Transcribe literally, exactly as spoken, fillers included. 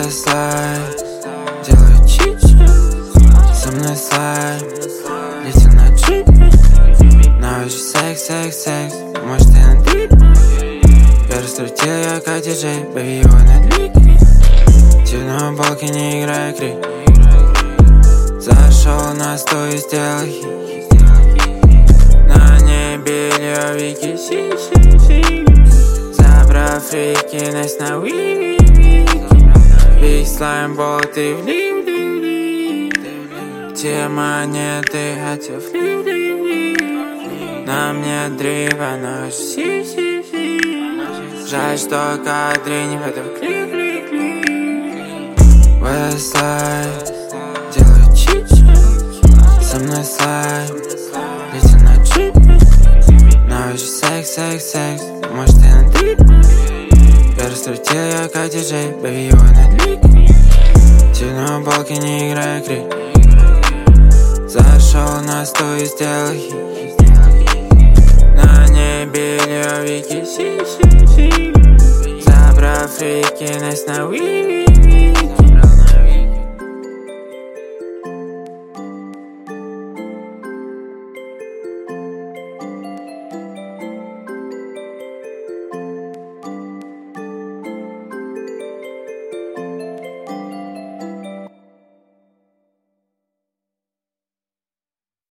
Westlife, делаю чичи, со мной слайм, летим на джипе. На очень секс, секс, секс, может ты на дрипе. Я раскрутил я как диджей, бэби его надлики. Темно балки, не играй крик. Зашел на стол и сделал хит. На небе лёвики, си-си-си. Забрав фрикинность на уи. Весь слаймбол ты влив. Те монеты хотел флив. На мне дрива, но си-си-си. Жаль, что кадры не в этом клик-клик-клик. Westlife, делаю чичи, со мной слайм, летим на джипе. На очень секс, секс, секс, может ты на дрипе. Я раскрутил я как диджей, бэби его надлики. Темно балки, не играй крик. Зашел на стол и сделал хит. На небе лёвики, си-си-си. Забрав фрикинность на уи.